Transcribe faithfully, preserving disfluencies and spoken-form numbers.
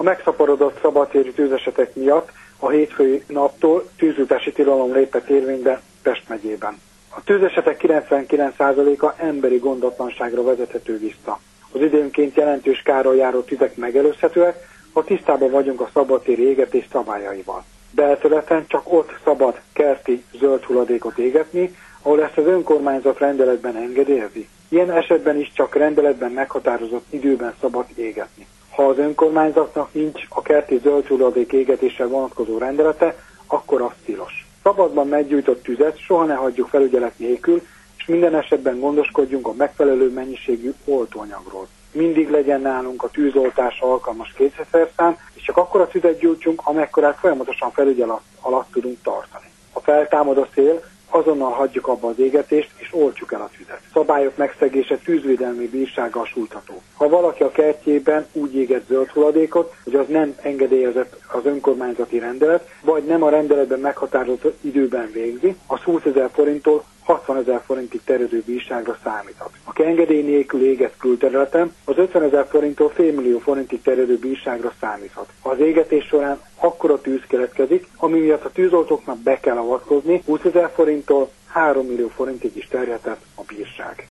A megszaporodott szabadtéri tűzesetek miatt a hétfői naptól tűzoltási tilalom lépett érvénybe Pest megyében. A tűzesetek kilencvenkilenc százaléka emberi gondatlanságra vezethető vissza. Az időnként jelentős kárral járó tüzek megelőzhetőek, ha tisztában vagyunk a szabadtéri égetés szabályaival. Belterületen csak ott szabad kerti zöld hulladékot égetni, ahol ezt az önkormányzat rendeletben engedélyezi. Ilyen esetben is csak rendeletben meghatározott időben szabad égetni. Ha az önkormányzatnak nincs a kerti zöld hulladék égetéssel vonatkozó rendelete, akkor az tilos. Szabadban meggyújtott tüzet soha ne hagyjuk felügyelet nélkül, és minden esetben gondoskodjunk a megfelelő mennyiségű oltóanyagról. Mindig legyen nálunk a tűzoltásra alkalmas készszerszám, és csak akkor a tüzet gyújtsunk, amekkorát folyamatosan felügyelet alatt tudunk tartani. Ha feltámad a szél, azonnal hagyjuk abba az égetést, és oltsuk el a tüzet. Szabályok megszegése tűzvédelmi bírsággal sújtható. Ha valaki a kertjében úgy éget zöld hulladékot, hogy az nem engedélyezett az önkormányzati rendelet, vagy nem a rendeletben meghatározott időben végzi, az húszezer forinttól hatvanezer forintig terjedő bírságra számíthat. Aki engedély nélkül éget külterületen, az ötvenezer forinttól félmillió forintig terjedő bírságra számíthat. Ha az égetés során akkora tűz keletkezik, ami miatt a tűzoltóknak be kell avatkozni, húszezer forinttól három millió forintig is terjedhet a bírság.